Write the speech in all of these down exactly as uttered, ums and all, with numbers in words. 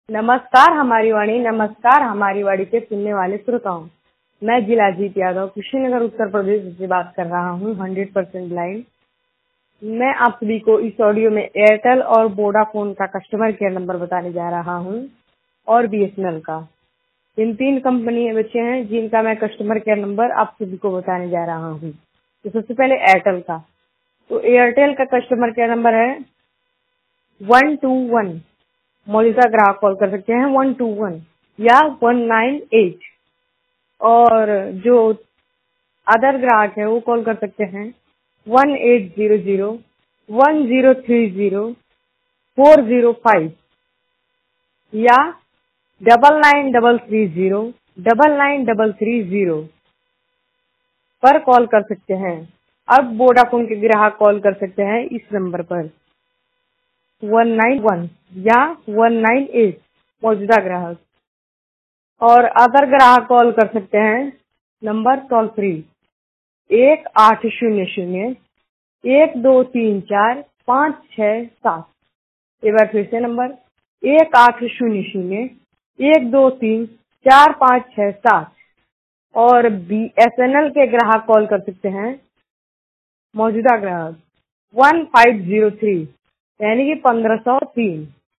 नमस्कार हमारी वाणी, नमस्कार हमारी वाणी के सुनने वाले श्रोताओं। मैं जिला जीत यादव कुशीनगर उत्तर प्रदेश से बात कर रहा हूँ, हंड्रेड परसेंट ब्लाइंड। मैं आप सभी को इस ऑडियो में एयरटेल और वोडाफोन का कस्टमर केयर नंबर बताने जा रहा हूँ और बीएसएनएल का। इन तीन कंपनी बचे हैं जिनका मैं कस्टमर केयर नंबर आप सभी को बताने जा रहा हूँ। तो सबसे पहले एयरटेल का, तो एयरटेल का कस्टमर केयर नंबर है वन टू वन। मौजूदा ग्राहक कॉल कर सकते हैं वन टू वन या वन नाइन एट, और जो अदर ग्राहक है वो कॉल कर सकते हैं one eight zero zero one zero three zero four zero five या double nine double three zero double nine double three zero पर कॉल कर सकते हैं। अब वोडाफोन के ग्राहक कॉल कर सकते हैं इस नंबर पर वन नाइन वन या वन नाइन एट मौजूदा ग्राहक, और अदर ग्राहक कॉल कर सकते हैं नंबर टोल फ्री एक आठ शून्य शून्य एक दो तीन चार पाँच छः सात। एक बार फिर से नंबर एक आठ शून्य शून्य एक दो तीन चार पाँच छः सात। और बीएसएनएल के ग्राहक कॉल कर सकते हैं मौजूदा ग्राहक वन फाइव जीरो थ्री यानी कि पंद्रह सौ तीन,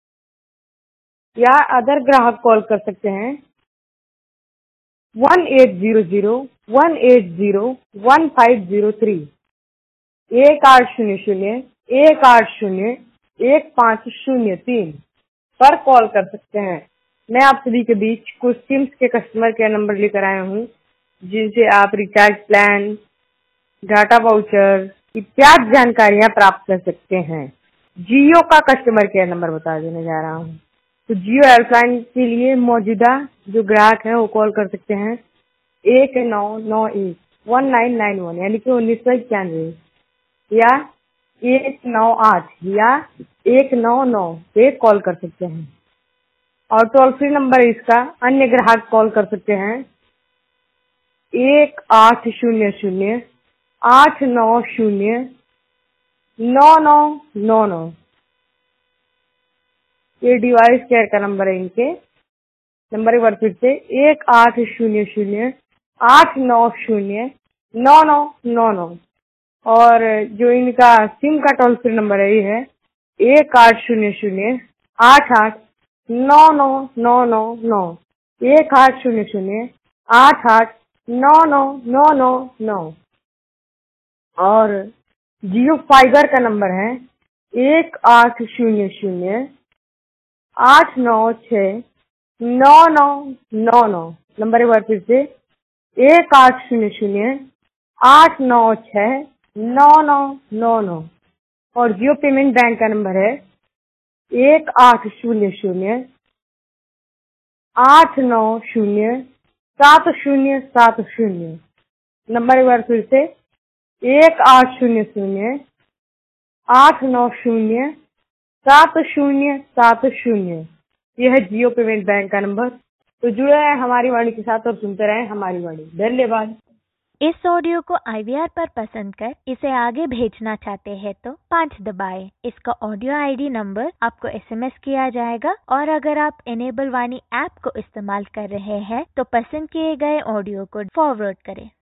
या अदर ग्राहक कॉल कर सकते हैं one eight zero zero one eight zero one five zero three एक आठ शून्य शून्य एक आठ शून्य एक पाँच शून्य तीन पर कॉल कर सकते हैं। मैं आप सभी के बीच कुछ सिम्स के कस्टमर केयर नंबर लेकर आया हूँ जिनसे आप रिचार्ज प्लान, डाटा वाउचर इत्यादि जानकारियाँ प्राप्त कर सकते हैं। जियो का कस्टमर केयर नंबर बता देने जा रहा हूँ। तो जियो हेल्पलाइन के लिए मौजूदा जो ग्राहक है वो कॉल कर सकते हैं एक नौ नौ एक वन नाइन नाइन वन यानी कि उन्नीस सौ इक्यानवे, या एक नौ आठ या एक नौ नौ पे कॉल कर सकते हैं। और टोल फ्री नंबर इसका अन्य ग्राहक कॉल कर सकते हैं एक आठ शून्य शून्य आठ नौ शून्य नौ नौ नौ नौ। ये डिवाइस केयर का नंबर है। इनके नंबर एक बार फिर से एक आठ शून्य शून्य आठ नौ शून्य नौ नौ नौ नौ। और जो इनका सिम का टोल फ्री नंबर है ये है एक आठ शून्य शून्य आठ आठ नौ नौ नौ नौ नौ एक आठ शून्य शून्य आठ आठ नौ नौ नौ नौ नौ। और जियो फाइबर का नंबर है एक आठ शून्य शून्य आठ नौ छः नौ नौ नौ नौ। नंबर एक बार फिर से एक आठ शून्य शून्य आठ नौ छः नौ नौ नौ नौ। और जियो पेमेंट बैंक का नंबर है एक आठ शून्य शून्य आठ नौ शून्य सात शून्य सात शून्य। नंबर एक बार फिर से एक आठ शून्य शून्य आठ नौ शून्य सात शून्य सात शून्य। यह है जियो पेमेंट बैंक का नंबर। तो जुड़े रहें हमारी वाणी के साथ और सुनते रहें हमारी वाणी। धन्यवाद। इस ऑडियो को आईवीआर पर पसंद कर इसे आगे भेजना चाहते हैं तो पाँच दबाएं। इसका ऑडियो आईडी नंबर आपको एसएमएस किया जाएगा, और अगर आप इनेबल वाणी ऐप को इस्तेमाल कर रहे हैं तो पसंद किए गए ऑडियो को फॉरवर्ड करें।